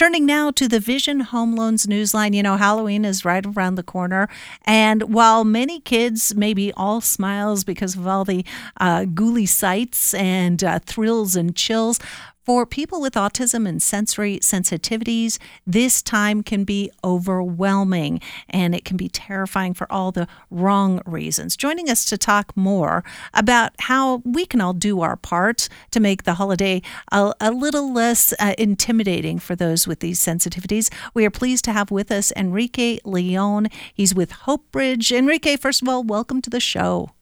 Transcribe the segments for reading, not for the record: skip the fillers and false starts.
Turning now to the Vision Home Loans Newsline. Halloween is right around the corner. And while many kids may be all smiles because of all the ghouly sights and thrills and chills, for people with autism and sensory sensitivities, this time can be overwhelming, and it can be terrifying for all the wrong reasons. Joining us to talk more about how we can all do our part to make the holiday a little less intimidating for those with these sensitivities, we are pleased to have with us Enrique Leon. He's with Hope Bridge. Enrique, first of all, welcome to the show.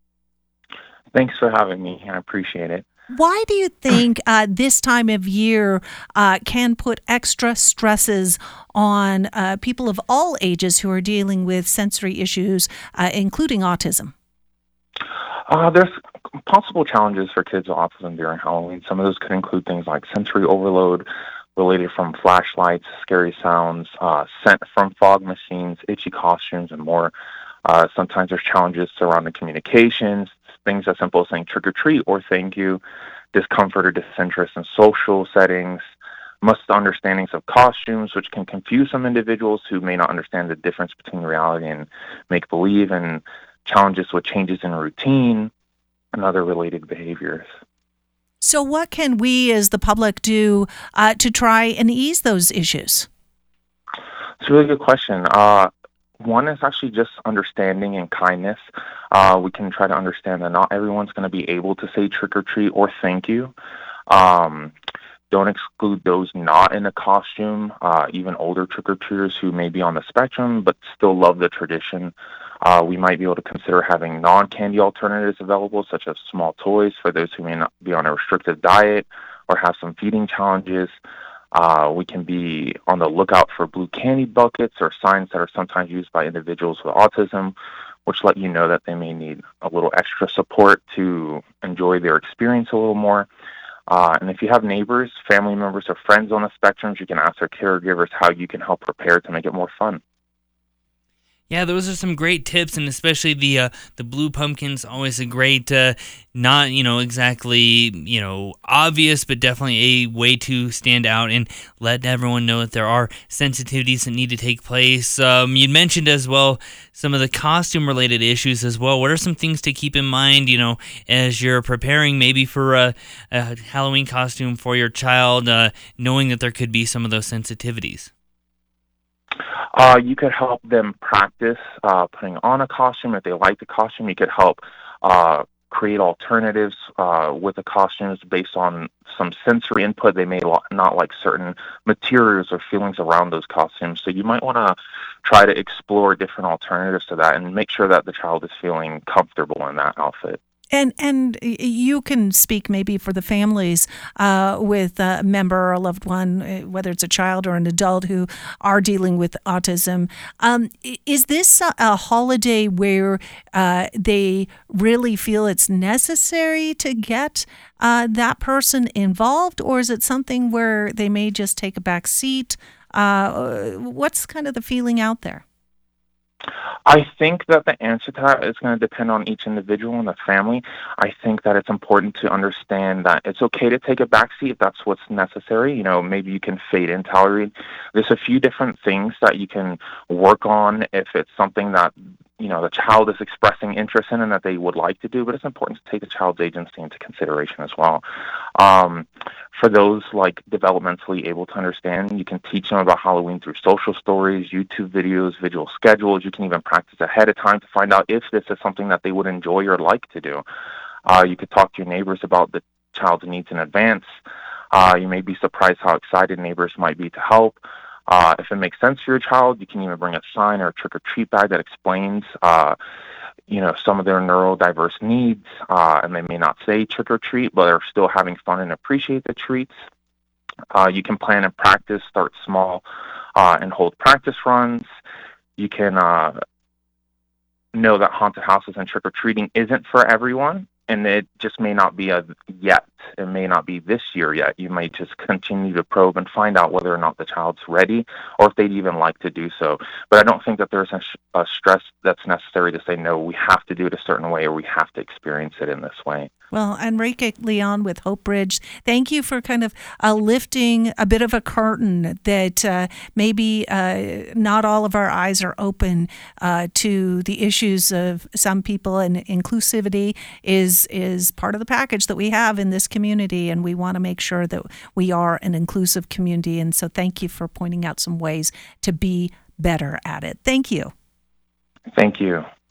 Thanks for having me. I appreciate it. Why do you think this time of year can put extra stresses on people of all ages who are dealing with sensory issues, including autism? There's possible challenges for kids with autism during Halloween. Some of those could include things like sensory overload related from flashlights, scary sounds, scent from fog machines, itchy costumes, and more. Sometimes there's challenges surrounding communications, things as simple as saying trick or treat or thank you, discomfort or disinterest in social settings, misunderstandings of costumes, which can confuse some individuals who may not understand the difference between reality and make-believe, and challenges with changes in routine and other related behaviors. So what can we as the public do to try and ease those issues? It's a really good question. One is actually just understanding and kindness. We can try to understand that not everyone's going to be able to say trick or treat or thank you. Don't exclude those not in a costume, even older trick or treaters who may be on the spectrum but still love the tradition. We might be able to consider having non-candy alternatives available, such as small toys for those who may not be on a restrictive diet or have some feeding challenges. We can be on the lookout for blue candy buckets or signs that are sometimes used by individuals with autism, which let you know that they may need a little extra support to enjoy their experience a little more. And if you have neighbors, family members, or friends on the spectrum, you can ask their caregivers how you can help prepare to make it more fun. Yeah, those are some great tips, and especially the blue pumpkin's always a great, not exactly obvious, but definitely a way to stand out and let everyone know that there are sensitivities that need to take place. You mentioned as well some of the costume-related issues as well. What are some things to keep in mind, as you're preparing maybe for a Halloween costume for your child, knowing that there could be some of those sensitivities? You could help them practice putting on a costume. If they like the costume, you could help create alternatives with the costumes based on some sensory input. They may not like certain materials or feelings around those costumes. So you might want to try to explore different alternatives to that and make sure that the child is feeling comfortable in that outfit. And you can speak maybe for the families with a member or a loved one, whether it's a child or an adult who are dealing with autism. Is this a holiday where they really feel it's necessary to get that person involved, or is it something where they may just take a back seat? What's kind of the feeling out there? I think that the answer to that is going to depend on each individual and the family. I think that it's important to understand that it's okay to take a backseat if that's what's necessary. Maybe you can fade in Halloween. There's a few different things that you can work on if it's something that the child is expressing interest in and that they would like to do, but it's important to take the child's agency into consideration as well. For those developmentally able to understand, you can teach them about Halloween through social stories, YouTube videos, visual schedules. You can even practice ahead of time to find out if this is something that they would enjoy or like to do. You could talk to your neighbors about the child's needs in advance. You may be surprised how excited neighbors might be to help. If it makes sense for your child, you can even bring a sign or a trick-or-treat bag that explains, some of their neurodiverse needs, and they may not say trick-or-treat, but are still having fun and appreciate the treats. You can plan and practice, start small, and hold practice runs. You can know that haunted houses and trick-or-treating isn't for everyone, and it just may not be a yet It may not be this year yet. You might just continue to probe and find out whether or not the child's ready or if they'd even like to do so. But I don't think that there's a stress that's necessary to say, no, we have to do it a certain way or we have to experience it in this way. Well, Enrique Leon with Hope Bridge, thank you for kind of lifting a bit of a curtain that maybe not all of our eyes are open to the issues of some people, and inclusivity is part of the package that we have in this community, and we want to make sure that we are an inclusive community. And so thank you for pointing out some ways to be better at it. Thank you. Thank you.